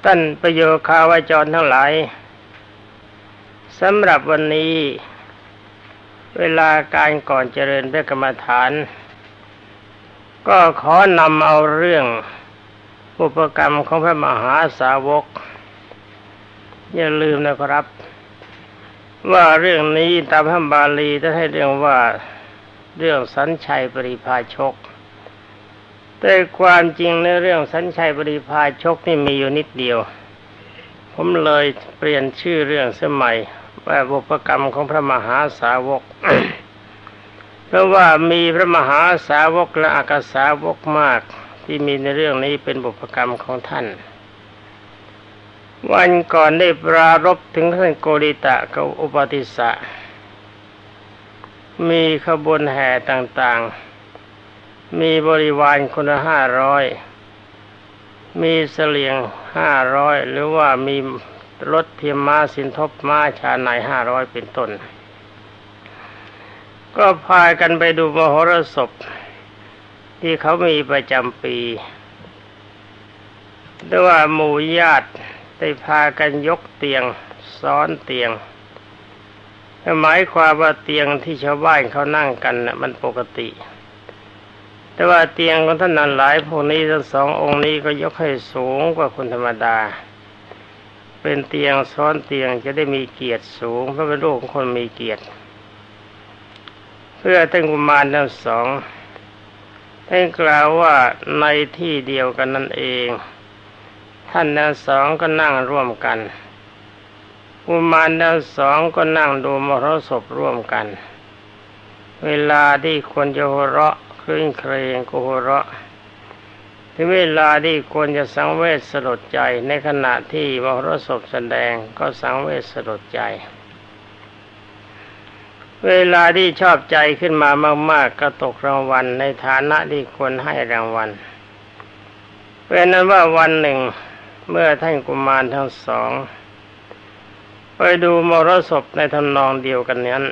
ท่านประโยคาวจรทั้งหลายสำหรับวันนี้เวลาการก่อนเจริญพระกรรมฐานก็ขอนำเอาเรื่องอุปกรรมของพระมหาสาวกอย่าลืมนะครับว่าเรื่องนี้ตามพระบาลีท่านให้เรียกว่าเรื่องสัญชัยปริภาชกแต่ความจริงในเรื่องสัญชัยปริภาชกนี่มีอยู่นิดเดียวผมเลยเปลี่ยนชื่อเรื่องสมัยว่าบุพกรรมของพระมหาสาวก เพราะว่ามีพระมหาสาวกและอักษาวกมากที่มีในเรื่องนี้เป็นบุพกรรมของท่านวันก่อนได้ปรารภถึงท่านโกริตะกับอุปติสสะมีขบวนแห่ต่างๆมีบริวารคนละ500มีเสลียง500หรือว่ามีรถเทียมม้าสินทบม้าชาใน500เป็นต้นก็พากันไปดูมโหรสพที่เขามีประจำปีแต่ว่าหมู่ญาติได้พากันยกเตียงซ้อนเตียงหมายความว่าเตียงที่ชาวบ้านเขานั่งกันน่ะมันปกติแต่ว่าเตียงของท่านนั้นหลายพวกนี้ทั้งสององค์นี้ก็ยกให้สูงกว่าคนธรรมดาเป็นเตียงซ้อนเตียงจะได้มีเกียรติสูงเพราะเป็นลูกของคนมีเกียรติเพื่อท่านกุมารทั้งสองท่านกล่าวว่าในที่เดียวกันนั่นเองท่านทั้งสองก็นั่งร่วมกันกุมารทั้งสองก็นั่งดูมโหรสพร่วมกันเวลาที่ควรจะหัวเราะคลื่นเครงก็หัวเราะถึงเวลาที่ควรจะสังเวชสลดใจในขณะที่มโหรสพแสดงก็สังเวชสลดใจเวลาที่ชอบใจขึ้นมามากๆก็ตกรางวัลในฐานะที่ควรให้รางวัลเป็นนั้นว่าวันหนึ่งเมื่อท่านกุมารทั้งสองไปดูมโหรสพในทำนองเดียวกันนั้น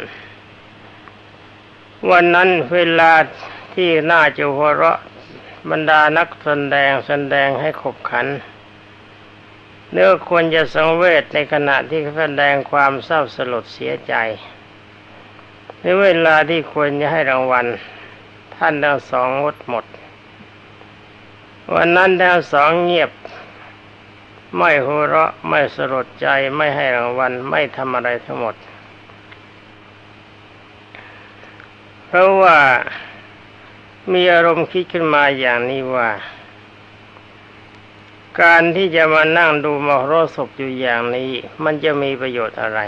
วันนั้นเวลาที่น่าจะหัวเราะบรรดานักแสดงให้ขบขันเนื้อควรจะสังเวชในขณะที่แสดงความเศร้าสลดเสียใจในเวลาที่ควรจะให้รางวัลท่านทั้งสองงดหมดวันนั้นทั้งสองเงียบไม่หัวเราะไม่สลดใจไม่ให้รางวัลไม่ทำอะไรทั้งหมดเพราะว่ามีอารมณ์คิดขึ้นมาอย่างนี้ว่าการที่จะมานั่งดูมโหรสพอยู่อย่างนี้มันจะมีประโยชน์อะไร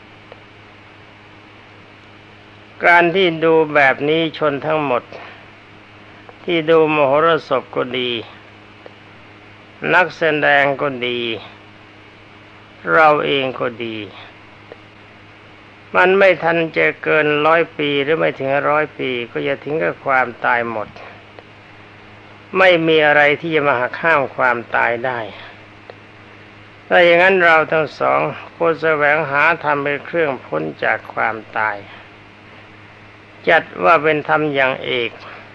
การที่ดูแบบนี้ชนทั้งหมดที่ดูมโหรสพก็ดีนักแสดงก็ดีเราเองก็ดีมันไม่ทันจะเกิน100 ปีหรือไม่ถึง100 ปีก็จะถึงกับความตายหมดไม่มีอะไรที่จะมาหักห้ามความตายได้ถ้าอย่างนั้นเราทั้งสองควรแสวงหาธรรมเป็นเครื่องพ้นจากความตายจัดว่าเป็นธรรมอย่างเอก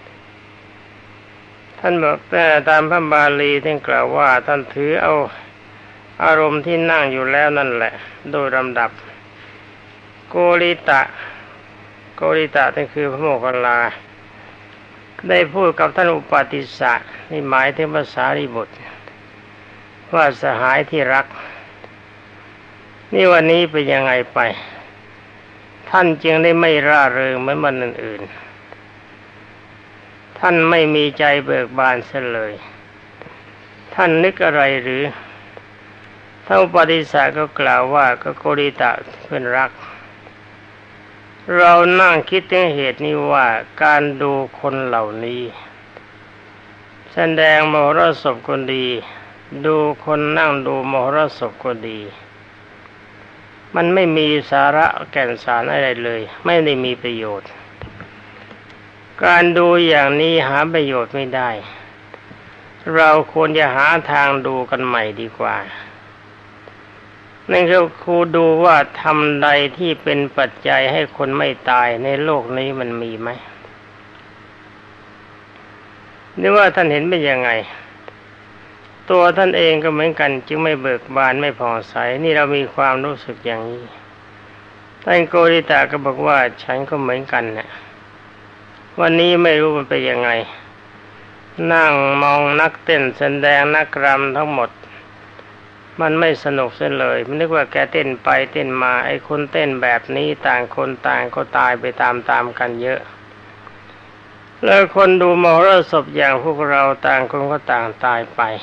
ท่านบอกแต่ตามพระบาลีท่านกล่าวว่าท่านถือเอาอารมณ์ที่นั่งอยู่แล้วนั่นแหละโดยลำดับโกริตะนั่นคือพระโมคคัลลาได้พูดกับท่านอุปติสสะนี่หมายถึงพระสารีบุตรว่าสหายที่รักนี่วันนี้เป็นยังไงไปท่านจึงได้ไม่ร่าเริงเหมือนวันอื่นๆท่านไม่มีใจเบิกบานเสียเลยท่านนึกอะไรหรือท่านอุปติสสะก็กล่าวว่าก็โกริตะเพื่อนรักเรานั่งคิดถึงเหตุนี้ว่าการดูคนเหล่านี้แสดงมโหรสพก็ดีดูคนนั่งดูมโหรสพก็ดีมันไม่มีสาระแก่นสารอะไรเลยไม่ได้มีประโยชน์การดูอย่างนี้หาประโยชน์ไม่ได้เราควรจะหาทางดูกันใหม่ดีกว่านั่นคือครูดูว่าทำใดที่เป็นปัจจัยให้คนไม่ตายในโลกนี้มันมีไหมหรือว่าท่านเห็นเป็นยังไงตัวท่านเองก็เหมือนกันจึงไม่เบิกบานไม่ผ่องใสนี่เรามีความรู้สึกอย่างนี้ท่านโกริตะก็บอกว่าฉันก็เหมือนกันนะวันนี้ไม่รู้มันเป็นยังไงนั่งมองนักเต้นแสดงนักรำทั้งหมดมันไม่สนุกเสียเลยมันนึกว่าแกเต้นไปเต้นมาไอ้คนเต้นแบบนี้ต่างคนต่างก็ตายไปตามๆกันเยอะแล้วคนดูมหรสพอย่างพวกเราต่างคนก็ต่างตายไป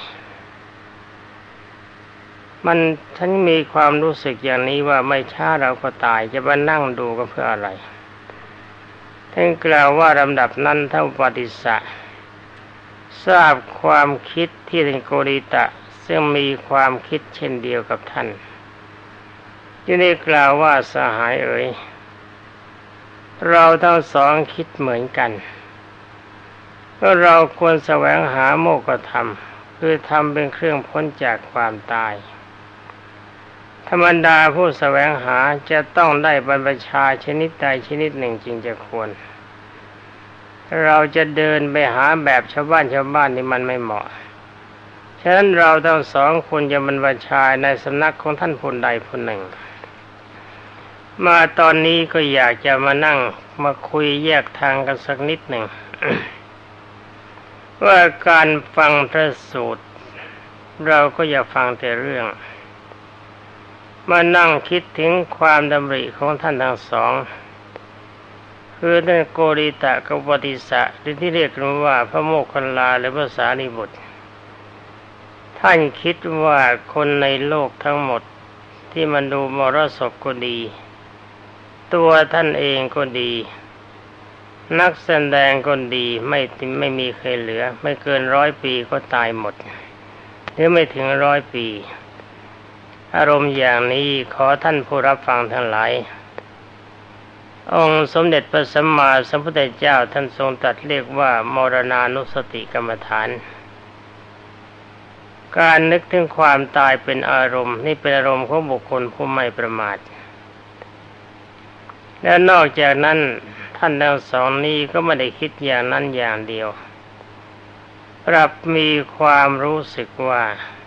ฉันมีความรู้สึกอย่างนี้ว่าไม่ช้าเราก็ตายจะมานั่งดูกันเพื่ออะไรท่านกล่าวว่าลำดับนั้นท่านอุปติสสะทราบความคิดที่ท่านโกริตะซึ่งมีความคิดเช่นเดียวกับท่านจึงได้กล่าวว่าสหายเอ๋ยเราทั้งสองคิดเหมือนกันก็เราควรแสวงหาโมกขธรรมคือธรรมเป็นเครื่องพ้นจากความตายธรรมดาผู้แสวงหาจะต้องได้บรรพชาชนิดใดชนิดหนึ่งจึงจะควรเราจะเดินไปหาแบบชาวบ้านนี่มันไม่เหมาะฉะนั้นเราทั้งสองคนจะบรรพชาในสำนักของท่านผู้ใดผู้หนึ่งมาตอนนี้ก็อยากจะมานั่งมาคุยแยกทางกันสักนิดหนึ่ง ว่าการฟังพระสูตรเราก็อย่าฟังแต่เรื่องมานั่งคิดถึงความดำริของท่านทั้งสองคือท่านโกริตะกับปฏิสะหรือที่เรียกกันว่าพระโมคคัลลาหรือพระสารีบุตรท่านคิดว่าคนในโลกทั้งหมดที่มันดูมรสพก็ดีตัวท่านเองก็ดีนักแสดงก็ดีไม่มีใครเหลือไม่เกิน100 ปีก็ตายหมดหรือไม่ถึง100 ปีอารมณ์อย่างนี้ขอท่านผู้รับฟังทั้งหลายองค์สมเด็จพระสัมมาสัมพุทธเจ้าท่านทรงตรัสเรียกว่ามรณานุสติกรรมฐานการนึกถึงความตายเป็นอารมณ์นี่เป็นอารมณ์ของบุคคลผู้ไม่ประมาทและนอกจากนั้นท่านทั้งสองนี้ก็ไม่ได้คิดอย่างนั้นอย่างเดียวปรับมีความรู้สึกว่า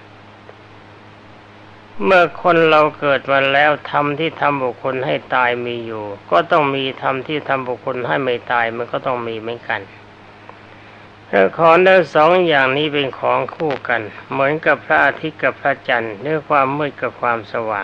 เมื่อคนเราเกิดมาแล้วธรรมที่ทำบุคคลให้ตายมีอยู่ก็ต้องมีธรรมที่ทำบุคคลให้ไม่ตายมันก็ต้องมีเหมือนกันของทั้งสองอย่างนี้เป็นของคู่กันเหมือนกับพระอาทิตย์กับพระจันทร์หรือความมืดกับความสว่าง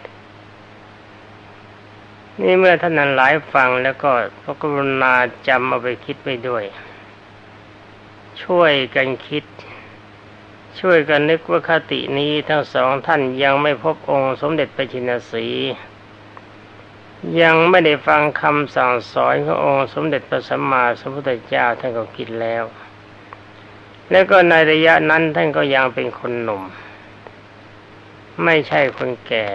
นี่เมื่อท่านนั้นหลายฟังแล้วก็พระกรุณาจำเอาไปคิดไปด้วยช่วยกันคิดช่วยกันนึกว่าคตินี้ทั้งสองท่านยังไม่พบองค์สมเด็จพระชินสีห์ยังไม่ได้ฟังคำสั่งสอนขององค์สมเด็จพระสัมมาสัมพุทธเจ้าท่านก็คิดแล้วแล้วก็ในระยะนั้นท่านก็ยังเป็นคนหนุ่มไม่ใช่คนแก่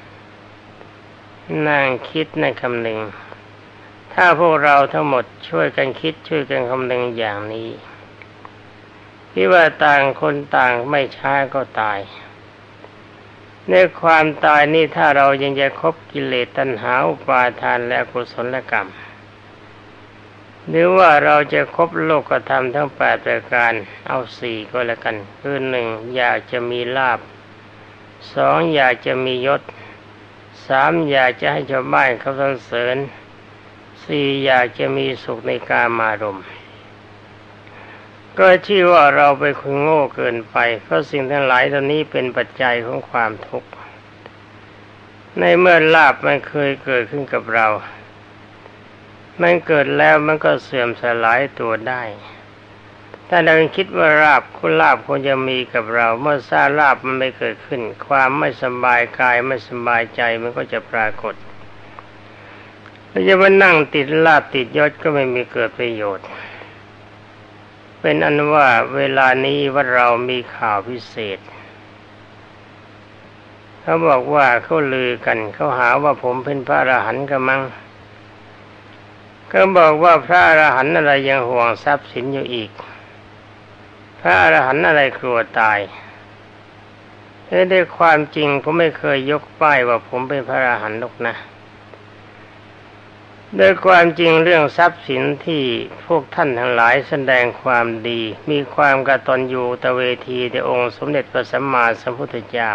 นั่งคิดในคำนึงถ้าพวกเราทั้งหมดช่วยกันคิดช่วยกันคำนึงอย่างนี้ที่ว่าต่างคนต่างไม่ช้าก็ตายในความตายนี่ถ้าเรายังจะคบกิเลสตัณหาอุปาทานและอกุศลกรรมหรือว่าเราจะคบโลกธรรมทั้ง8ประการเอา4ก็แล้วกันคือ 1. อยากจะมีลาภ 2. อยากจะมียศ 3. อยากจะให้ชาวบ้านเขาสรรเสริญ 4. อยากจะมีสุขในกามารมณ์ก็ชื่อว่าเราเป็นคนโง่เกินไปเพราะสิ่งทั้งหลายเหล่านี้เป็นปัจจัยของความทุกข์ในเมื่อลาภมันเคยเกิดขึ้นกับเรามันเกิดแล้วมันก็เสื่อมสลายตัวได้ถ้าเราคิดว่าลาภควรจะมีกับเราเมื่อทราบลาภมันไม่เกิดขึ้นความไม่สบายกายไม่สบายใจมันก็จะปรากฏเราจะมานั่งติดลาภติดยศก็ไม่มีเกิดประโยชน์เป็นอันว่าเวลานี้ว่าเรามีข่าวพิเศษเขาบอกว่าเขาลือกันเขาหาว่าผมเป็นพระอรหันต์กำมังก็บอกว่าพระอรหันต์อะไรยังห่วงทรัพย์สินอยู่อีกพระอรหันต์อะไรกลัวตายด้วยความจริงผมไม่เคยยกป้ายว่าผมเป็นพระอรหันต์หรอกนะโดยความจริงเรื่องทรัพย์สินที่พวกท่านทั้งหลายแสดงความดีมีความกตัญญูตเวทีแด่องค์สมเด็จพระสัมมาสัมพุทธเจ้า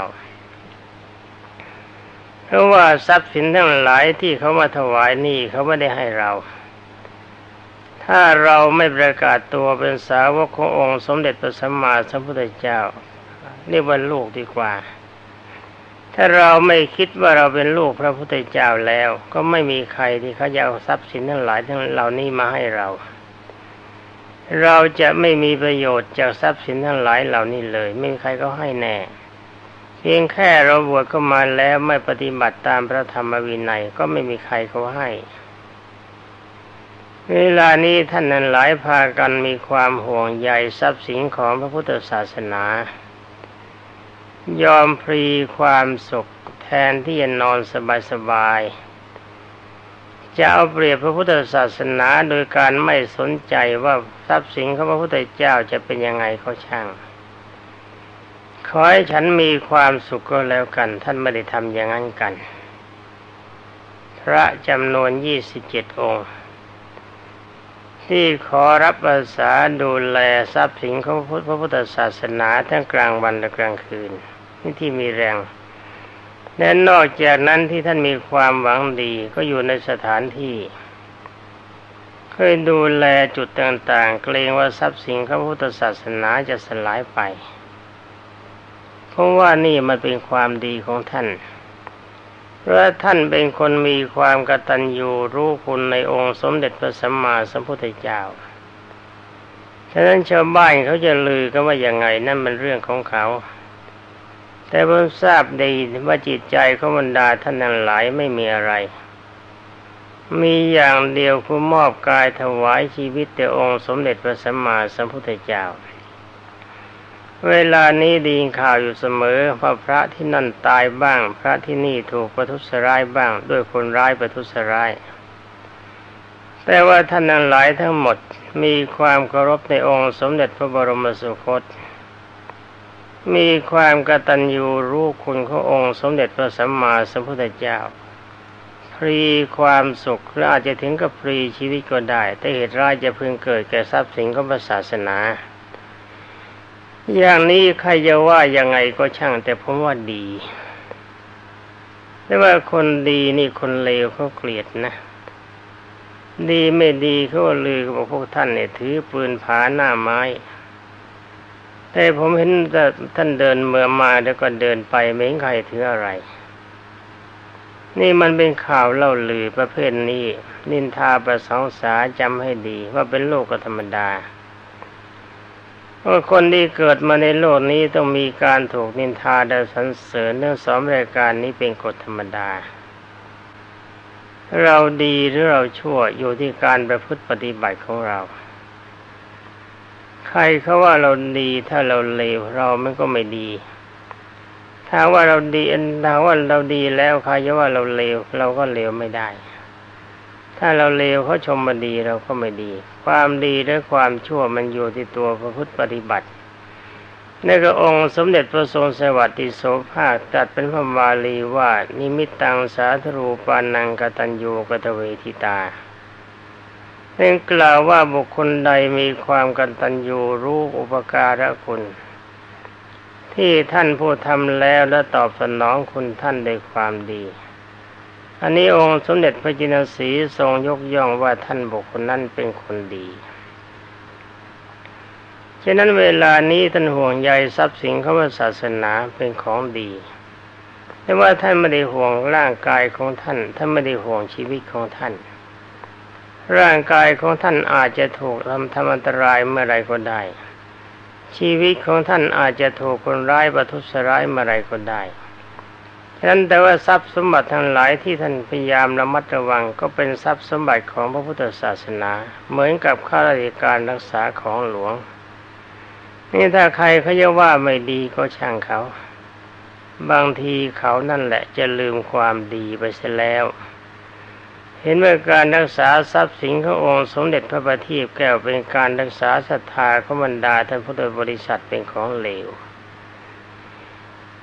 เพราะว่าทรัพย์สินทั้งหลายที่เขามาถวายนี่เขาไม่ได้ให้เราถ้าเราไม่ประกาศตัวเป็นสาวกขององค์สมเด็จพระสัมมาสัมพุทธเจ้าเรียกว่าลูกดีกว่าถ้าเราไม่คิดว่าเราเป็นลูกพระพุทธเจ้าแล้วก็ไม่มีใครที่เขาจะเอาทรัพย์สินทั้งหลายทั้งเหล่านี้มาให้เราเราจะไม่มีประโยชน์จากทรัพย์สินทั้งหลายเหล่านี้เลยไม่มีใครก็ให้แน่เพียงแค่เราบวชเข้ามาแล้วไม่ปฏิบัติตามพระธรรมวินัยก็ไม่มีใครเขาให้เวลานี้ท่านนั้นหลายพากันมีความห่วงใยทรัพย์สินของพระพุทธศาสนายอมพลีความสุขแทนที่จะนอนสบายๆจะเอาเปรียบพระพุทธศาสนาโดยการไม่สนใจว่าทรัพย์สินของพระพุทธเจ้าจะเป็นยังไงก็ช่างขอให้ฉันมีความสุขก็แล้วกันท่านไม่ได้ทำอย่างนั้นกันพระจำนวน27 องค์ที่ขอรับอาสาดูแลทรัพย์สินของพระพุทธศาสนาทั้งกลางวันและกลางคืนนี่ที่มีแรงและนอกจากนั้นที่ท่านมีความหวังดีก็อยู่ในสถานที่เคยดูแลจุดต่างๆเกรงว่าทรัพย์สินของพระพุทธศาสนาจะสลายไปเพราะว่านี่มันเป็นความดีของท่านเพราะท่านเป็นคนมีความกตัญญูรู้คุณในองค์สมเด็จพระสัมมาสัมพุทธเจ้าฉะนั้นชาวบ้านเขาจะลือกันว่าอย่างไงนั่นมันเรื่องของเขาแต่ผมทราบดีว่าจิตใจของบรรดาท่านทั้งหลายไม่มีอะไรมีอย่างเดียวคือมอบกายถวายชีวิตแด่องค์สมเด็จพระสัมมาสัมพุทธเจ้าเวลานี้ได้ยินข่าวอยู่เสมอว่าพระที่นั่นตายบ้างพระที่นี่ถูกประทุษร้ายบ้างด้วยคนร้ายประทุษร้ายแต่ว่าท่านทั้งหลายทั้งหมดมีความเคารพในองค์สมเด็จพระบรมสุคตมีความกตัญญูรู้คุณขององค์สมเด็จพระสัมมาสัมพุทธเจ้าพรีความสุขหรืออาจจะถึงกับพรีชีวิตก็ได้แต่เหตุร้ายจะพึงเกิดแก่ทรัพย์สินของพระศาสนาอย่างนี้ใครจะว่ายังไงก็ช่างแต่ผมว่าดีแต่ว่าคนดีนี่คนเลวเขาเกลียดนะดีไม่ดีเขาลือบอกพวกท่านเนี่ยถือปืนผาหน้าไม้แต่ผมเห็นแต่ท่านเดินเมื่อมาแล้วก็เดินไปไม่เห็นใครถืออะไรนี่มันเป็นข่าวเล่าลือประเภทนี้นินทาประสงสาจำให้ดีว่าเป็นโลกธรรมดาว่าคนที่เกิดมาในโลกนี้ต้องมีการถูกนินทาและสรรเสริญเรื่อง2 รายการนี้เป็นกฎธรรมดาเราดีหรือเราชั่วอยู่ที่การประพฤติปฏิบัติของเราใครเขาว่าเราดีถ้าเราเลวเรามันก็ไม่ดีถ้าว่าเราดีถ้าว่าเราดีแล้วใครจะว่าเราเลวเราก็เลวไม่ได้ถ้าเราเลวเขาชมมาดีเราก็ไม่ดีความดีและความชั่วมันอยู่ที่ตัวประพฤติปฏิบัติในพระองค์สมเด็จพระทรงสวัสดิโสภาคตรัสเป็นพระบาลีว่านิมิตตังสาธรูปานังกตัญญูกตเวทิตาเป็นกล่าวว่าบุคคลใดมีความกตัญญูรู้อุปการะคุณที่ท่านผู้ทำแล้วและตอบสนองคุณท่านด้วยความดีอันนี้องค์สมเด็จพระจินสีห์ทรงยกย่องว่าท่านบุคคลนั้นเป็นคนดีฉะนั้นเวลานี้ท่านห่วงใยทรัพย์สินของศาสนาเป็นของดีแต่ว่าท่านไม่ได้ห่วงร่างกายของท่านท่านไม่ได้ห่วงชีวิตของท่านร่างกายของท่านอาจจะถูกทำอันตรายเมื่อไรก็ได้ชีวิตของท่านอาจจะถูกคนร้ายประทุษร้ายเมื่อไรก็ได้ฉะนั้นแต่ว่าทรัพย์สมบัติทั้งหลายที่ท่านพยายามระมัดระวังก็เป็นทรัพย์สมบัติของพระพุทธศาสนาเหมือนกับข้าราชการรักษาของหลวงนี่ถ้าใครเขาจะว่าไม่ดีก็ช่างเขาบางทีเขานั่นแหละจะลืมความดีไปเสียแล้วเห็นว่าการรักษาทรัพย์สินขององค์สมเด็จพระบัณฑิตแก้วเป็นการรักษาศรัทธาของบรรดาท่านพุทธบริษัทเป็นของเลวไป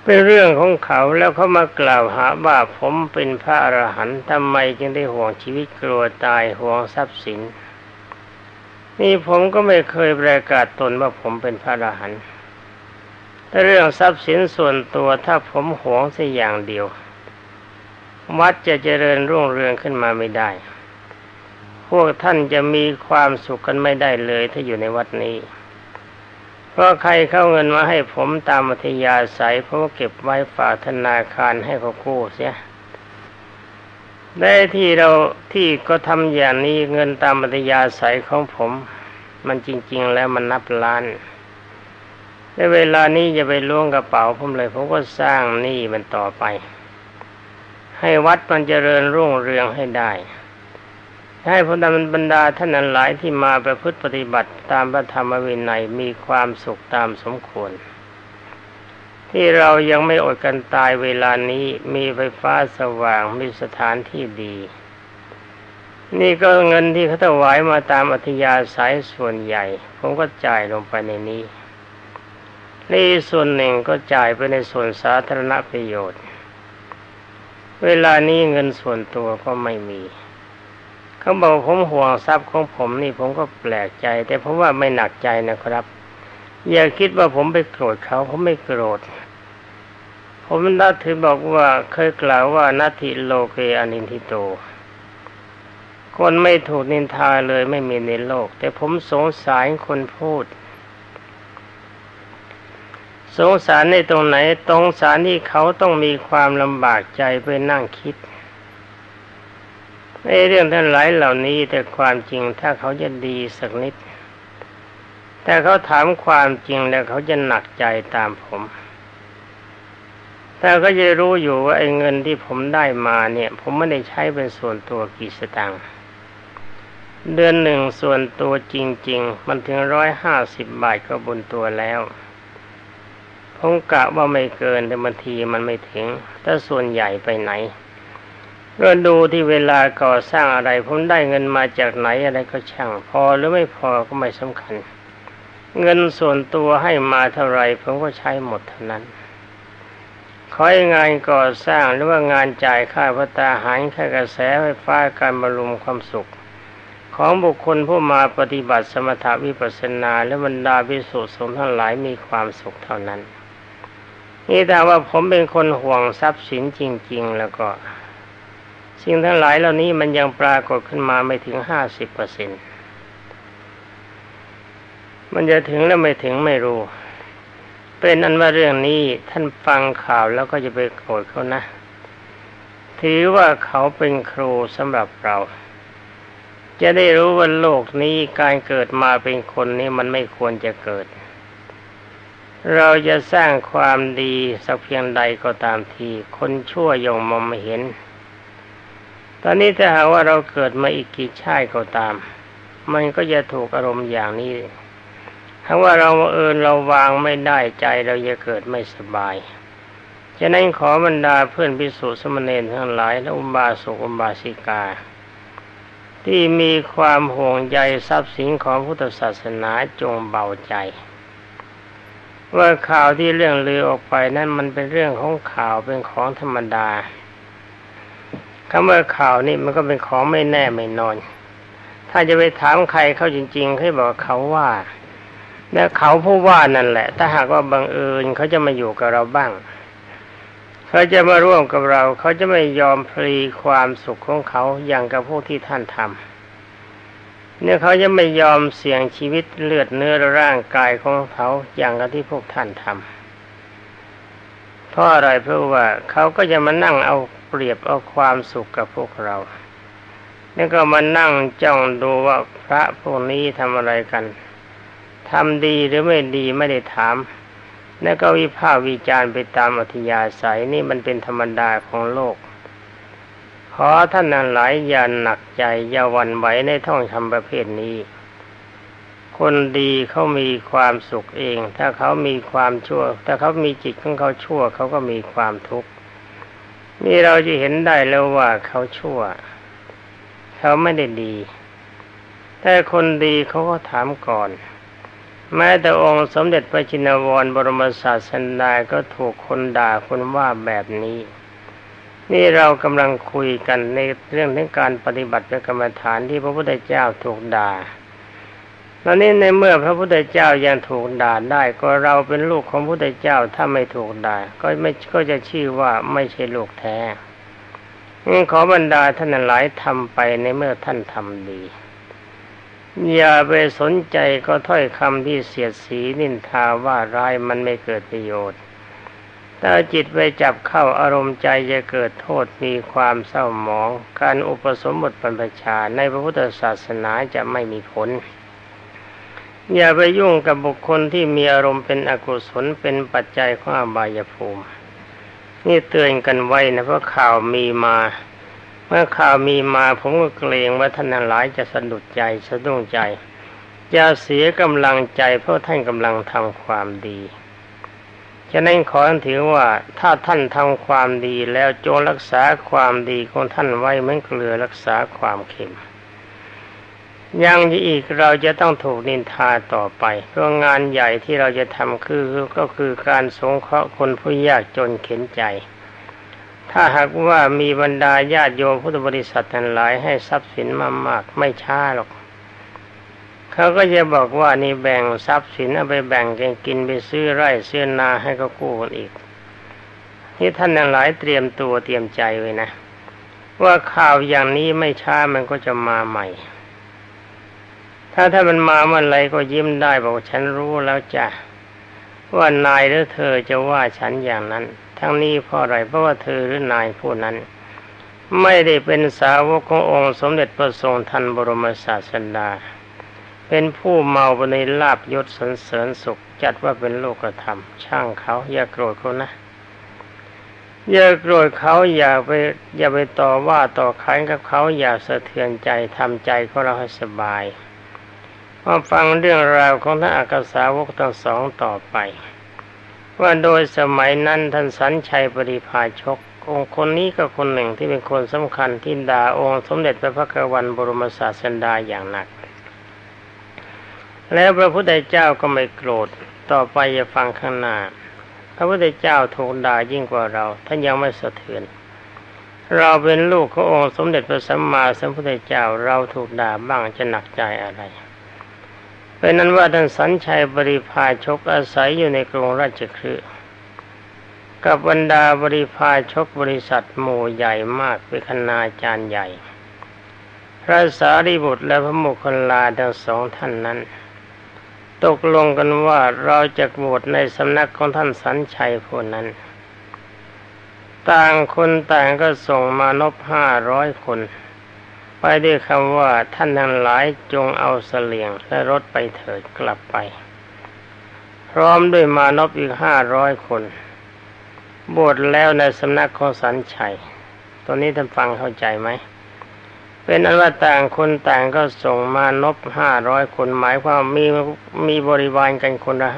เป็นเรื่องของเขาแล้วเขามากล่าวหาว่าผมเป็นพระอรหันต์ทำไมจึงได้ห่วงชีวิตกลัวตายห่วงทรัพย์สินนี่ผมก็ไม่เคยประกาศตนว่าผมเป็นพระอรหันต์แต่เรื่องทรัพย์สินส่วนตัวถ้าผมหวงสักอย่างเดียววัดจะเจริญรุ่งเรืองขึ้นมาไม่ได้พวกท่านจะมีความสุขกันไม่ได้เลยถ้าอยู่ในวัดนี้เพราะใครเข้าเงินมาให้ผมตามอัธยาศัยผมก็เก็บไว้ฝากธนาคารให้เขากู้เสียได้ที่ก็ทำอย่างนี้เงินตามอัธยาศัยของผมมันจริงๆแล้วมันนับล้านในเวลานี้จะไปล้วงกระเป๋าผมเลยผมก็สร้างหนี้มันต่อไปให้วัดมันเจริญรุ่งเรืองให้ได้ให้พระบรรดาท่านนั้นหลายที่มาประพฤติปฏิบัติตามพระธรรมวินัยมีความสุขตามสมควรที่เรายังไม่อดกันตายเวลานี้มีไฟฟ้าสว่างมีสถานที่ดีนี่ก็เงินที่เขาถวายมาตามอัธยาศัยส่วนใหญ่ผมก็จ่ายลงไปในนี้นี่ส่วนหนึ่งก็จ่ายไปในส่วนสาธารณประโยชน์เวลานี้เงินส่วนตัวก็ไม่มีเขาบอกผมห่วงทรัพย์ของผมนี่ผมก็แปลกใจแต่ผมว่าไม่หนักใจนะครับอย่าคิดว่าผมไปโกรธเขาผมไม่โกรธผมนับถือบอกว่าเคยกล่าวว่านัตถิโลเกอนินทิโตคนไม่ถูกนินทาเลยไม่มีในโลกแต่ผมสงสารคนพูดสงสารในตรงไหนตรงสารที่เขาต้องมีความลำบากใจไปนั่งคิดในเรื่องทั้งหลายเหล่านี้แต่ความจริงถ้าเขาจะดีสักนิดแต่เขาถามความจริงแล้วเขาจะหนักใจตามผมแต่ก็จะรู้อยู่ว่าไอ้เงินที่ผมได้มาเนี่ยผมไม่ได้ใช้เป็นส่วนตัวกี่สตางค์เดือนหนึ่งส่วนตัวจริงๆมันถึง150 บาทก็บุญตัวแล้วผมกะว่าไม่เกินแต่บางทีมันไม่ถึงถ้าส่วนใหญ่ไปไหนก็ดูที่เวลาก่อสร้างอะไรผมได้เงินมาจากไหนอะไรก็ช่างพอหรือไม่พอก็ไม่สำคัญเงินส่วนตัวให้มาเท่าไรผมก็ใช้หมดเท่านั้นขอให้งานก่อสร้างหรือว่างานจ่ายค่าภัตตาหารค่ากระแสไฟฟ้าการบำรุงความสุขของบุคคลผู้มาปฏิบัติสมถะวิปัสสนาและบรรดาภิกษุสงฆ์ทั้งหลายมีความสุขเท่านั้นนี่ถ้าว่าผมเป็นคนห่วงทรัพย์สินจริงๆแล้วก็สิ่งทั้งหลายเหล่านี้มันยังปรากฏขึ้นมาไม่ถึง 50% มันจะถึงแล้วไม่ถึงไม่รู้เป็นอันว่าเรื่องนี้ท่านฟังข่าวแล้วก็จะไปโกรธเขานะถือว่าเขาเป็นครูสำหรับเราจะได้รู้ว่าโลกนี้การเกิดมาเป็นคนนี้มันไม่ควรจะเกิดเราจะสร้างความดีสักเพียงใดก็ตามทีคนชั่วย่อมมองไม่เห็นตอนนี้ถ้าหากว่าเราเกิดมาอีกกี่ชาติก็ตามมันก็จะถูกอารมณ์อย่างนี้ถ้าว่าเราวางไม่ได้ใจเราจะเกิดไม่สบายฉะนั้นขอบรรดาเพื่อนภิกษุสมณเณรทั้งหลายและอุบาสกอุบาสิกาที่มีความห่วงใยทรัพย์สินของพุทธศาสนาจงเบาใจว่าข่าวที่เรื่องลือออกไปนั้นมันเป็นเรื่องของข่าวเป็นของธรรมดาคำว่าข่าวนี่มันก็เป็นของไม่แน่ไม่นอนถ้าจะไปถามใครเขาจริงๆให้บอกเขาว่าและเขาผู้ว่านั่นแหละถ้าหากว่าบังเอิญเขาจะมาอยู่กับเราบ้างเขาจะมาร่วมกับเราเขาจะไม่ยอมพลีความสุขของเขาอย่างกับพวกที่ท่านทำเนี่ยเขาจะไม่ยอมเสี่ยงชีวิตเลือดเนื้อร่างกายของเขาอย่างกับที่พวกท่านทำเพราะอะไรเพราะว่าเขาก็จะมานั่งเอาเปรียบเอาความสุขกับพวกเราแล้วก็มานั่งจ้องดูว่าพระพวกนี้ทำอะไรกันทำดีหรือไม่ดีไม่ได้ถามแล้วก็วิพากษ์วิจารณ์ไปตามอัธยาศัยนี่มันเป็นธรรมดาของโลกขอท่านทั้งหลายอย่าหนักใจอย่าหวั่นไหวในท่องธรรมประเภทนี้คนดีเขามีความสุขเองถ้าเขามีความชั่วถ้าเขามีจิตของเขาชั่วเขาก็มีความทุกข์นี่เราจะเห็นได้แล้วว่าเขาชั่วเขาไม่ได้ดีแต่คนดีเขาก็ถามก่อนแม้แต่องค์สมเด็จพระชินวรบรมศาสดาก็ถูกคนด่าคนว่าแบบนี้นี่เรากำลังคุยกันในเรื่องของการปฏิบัติเป็นกรรมฐานที่พระพุทธเจ้าถูกด่าตอนนี้ในเมื่อพระพุทธเจ้ายังถูกด่าได้ก็เราเป็นลูกของพระพุทธเจ้าถ้าไม่ถูกด่าก็จะชื่อว่าไม่ใช่ลูกแท้ขอบรรดาท่านหลายทำไปในเมื่อท่านทำดีอย่าไปสนใจก็ถ้อยคำที่เสียดสีนินทาว่าร้ายมันไม่เกิดประโยชน์ถ้าจิตไปจับเข้าอารมณ์ใจจะเกิดโทษมีความเศร้าหมองการอุปสมบทบรรพชาในพระพุทธศาสนาจะไม่มีผลอย่าไปยุ่งกับบุคคลที่มีอารมณ์เป็นอกุศลเป็นปัจจัยของอบายภูมินี่เตือนกันไว้นะเพราะข่าวมีมาเมื่อข่าวมีมาผมก็เกรงว่าท่านหลายจะสะดุดใจสะดุ้งใจจะเสียกำลังใจเพราะท่านกำลังทำความดีฉะนั้นขอถือว่าถ้าท่านทำความดีแล้วจงรักษาความดีของท่านไว้เหมือนเกลือรักษาความเค็มยังอีกเราจะต้องถูกนินทาต่อไปเพราะงานใหญ่ที่เราจะทำก็คือการสงเคราะห์คนผู้ยากจนเข็ญใจถ้าหากว่ามีบรรดาญาติโยมพุทธบริษัททั้งหลายให้ทรัพย์สินมากๆไม่ช้าหรอกเขาก็จะบอกว่านี่แบ่งทรัพย์สินเอาไปแบ่งกันกินไปซื้อไร่ซื้อนาให้เขากู้กันอีกนี่ท่านทั้งหลายเตรียมตัวเตรียมใจไว้นะว่าข่าวอย่างนี้ไม่ช้ามันก็จะมาใหม่ถ้ามันมาเมื่อไรก็ยิ้มได้บอกฉันรู้แล้วจ้ะว่านายหรือเธอจะว่าฉันอย่างนั้นทั้งนี้เพราะอะไรเพราะว่าเธอหรือนายผู้นั้นไม่ได้เป็นสาวกขององค์สมเด็จพระทรงทันบรมศาสดาเป็นผู้เมาไปในลาภยศสรรเสริญสุขจัดว่าเป็นโลกธรรมช่างเขาอย่าโกรธเขานะอย่าโกรธเขาอย่าไปต่อว่าต่อขานกับเขาอย่าสะเทือนใจทำใจของเราให้สบายมาฟังเรื่องราวของท่านอักษาวกทั้งสองต่อไปว่าโดยสมัยนั้นท่านสัญชัยปริภาชกองค์คนนี้ก็คนหนึ่งที่เป็นคนสำคัญที่ด่าองค์สมเด็จพระพักตร์บรมศาสดาอย่างหนักแล้วพระพุทธเจ้าก็ไม่โกรธต่อไปอย่าฟังข้างหน้าพระพุทธเจ้าถูกด่ายิ่งกว่าเราท่านยังไม่สะเทือนเราเป็นลูกขององค์สมเด็จพระสัมมาสัมพุทธเจ้าเราถูกด่าบ้างจะหนักใจอะไรเป็นนั้นว่าท่านสัญชัยบริพาชกอาศัยอยู่ในกรุงราชคฤห์กับบรรดาบริพาชกบริษัทหมู่ใหญ่มากเป็นคณาจารย์ใหญ่พระสารีบุตรและพระโมคคัลลาทั้งสองท่านนั้นตกลงกันว่าเราจะบวชในสำนักของท่านสัญชัยผู้นั้นต่างคนต่างก็ส่งมานพ500 คนไปด้วยคำว่าท่านทั้งหลายจงเอาเสลี่ยงและรถไปเถิดกลับไปพร้อมด้วยมานพอีก500 คนบวชแล้วในสำนักของสัญชัยตัวนี้ท่านฟังเข้าใจไหมเป็นอันว่าต่างคนต่างก็ส่งมานพ500 คนหมายความมีบริวารกันคนละ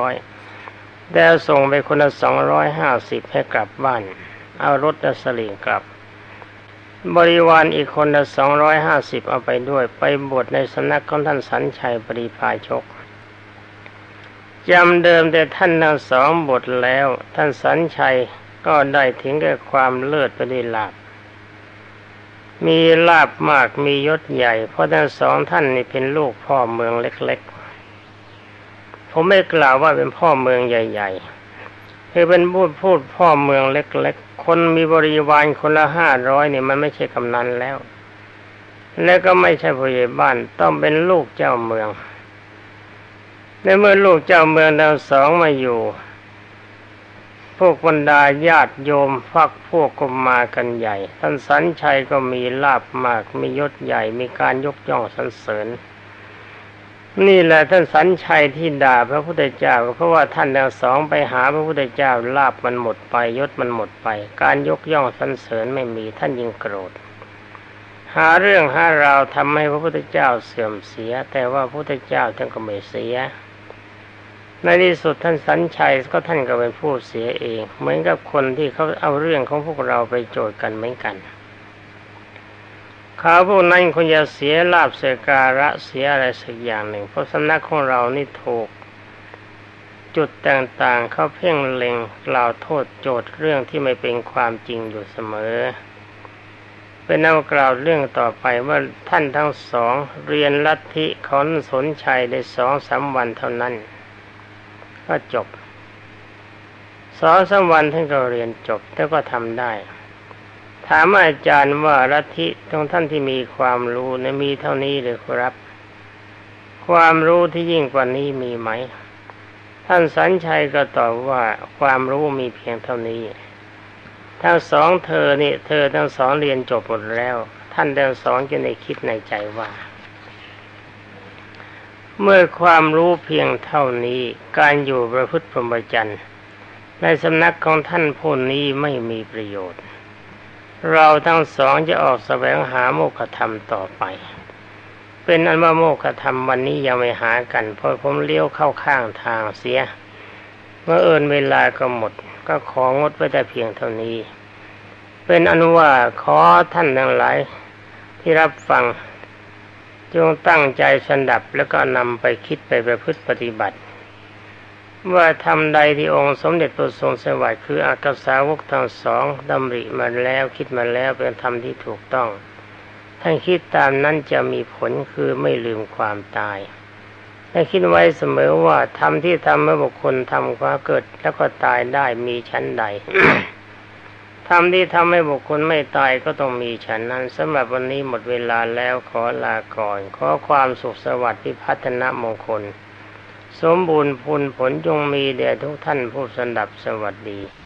500แต่ส่งไปคนละ250ให้กลับบ้านเอารถและเสลี่ยงกลับบริวารอีกคนละ250เอาไปด้วยไปบวชในสำนักของท่านสัญชัยปริภาชกจำเดิมแต่ท่านทั้งสองบวชแล้วท่านสัญชัยก็ได้ถึงแก่ความเลิศไปด้วยลาภมีลาภมากมียศใหญ่เพราะทั้งสองท่านนี่เป็นลูกพ่อเมืองเล็กๆผมไม่กล่าวว่าเป็นพ่อเมืองใหญ่ๆคือเป็นพูดพ่อเมืองเล็กๆคนมีบริวารคนละ500นี่มันไม่ใช่กำนันแล้วและก็ไม่ใช่ผู้ใหญ่บ้านต้องเป็นลูกเจ้าเมืองในเมื่อลูกเจ้าเมืองทั้งสองมาอยู่พวกบรรดาญาติโยมพักพวกก็มากันใหญ่ท่านสัญชัยก็มีลาภมากมียศใหญ่มีการยกย่องสรรเสริญนี่แหละท่านสัญชัยที่ด่าพระพุทธเจ้าเพราะว่าท่านทั้งสองไปหาพระพุทธเจ้าลาภมันหมดไปยศมันหมดไปการยกย่องสรรเสริญไม่มีท่านยิ่งโกรธหาเรื่องหาราวทำให้พระพุทธเจ้าเสื่อมเสียแต่ว่าพระพุทธเจ้าท่านก็ไม่เสียในที่สุดท่านสัญชัยก็ท่านก็เป็นผู้เสียเองเหมือนกับคนที่เขาเอาเรื่องของพวกเราไปโจทย์กันเหมือนกันเขาพวกนั้นคงจะเสียลาภเสียการะเสียอะไรสักอย่างหนึ่งเพราะสำนักของเรานี่ถูกจุดต่างๆเขาเพ่งเล็งกล่าวโทษโจทย์เรื่องที่ไม่เป็นความจริงอยู่เสมอเป็นเอากล่าวเรื่องต่อไปว่าท่านทั้งสองเรียนลัทธิของสนชัยได้2-3 วันเท่านั้นก็จบ2-3 วันท่านก็เรียนจบแล้วก็ทำได้ถามอาจารย์ว่าลัทธิของท่านที่มีความรู้นะมีเท่านี้หรือครับความรู้ที่ยิ่งกว่านี้มีไหมท่านสัญชัยก็ตอบว่าความรู้มีเพียงเท่านี้ทั้งสองเธอทั้งสองเรียนจบหมดแล้วท่านทั้งสองจะได้คิดในใจว่าเมื่อความรู้เพียงเท่านี้การอยู่ประพฤติพรหมจรรย์ในสำนักของท่านผู้นี้ไม่มีประโยชน์เราทั้งสองจะออกแสวงหาโมฆะธรรมต่อไปเป็นอันว่าโมฆะธรรมวันนี้ยังไม่หากันเพราะผมเลี้ยวเข้าข้างทางเสียเมื่อเวลาก็หมดก็ของดไว้แต่เพียงเท่านี้เป็นอันว่าขอท่านทั้งหลายที่รับฟังจงตั้งใจสดับแล้วก็นำไปคิดไปประพฤติปฏิบัติว่าธรรมใดที่องค์สมเด็จพระทรงสวัสดิ์คืออักขสาวกทั้งสองดำริมาแล้วคิดมาแล้วเป็นธรรมที่ถูกต้องท่านคิดตามนั้นจะมีผลคือไม่ลืมความตายให้คิดไว้เสมอว่าธรรมที่ทำให้บุคคลทำความเกิดแล้วก็ตายได้มีชั้นใด ธรรมที่ทำให้บุคคลไม่ตายก็ต้องมีชั้นนั้นสำหรับวันนี้หมดเวลาแล้วขอลาก่อนขอความสุขสวัสดิ์พิพัฒนมงคลสมบูรณ์ผลจงมีแด่ทุกท่านผู้สดับสวัสดี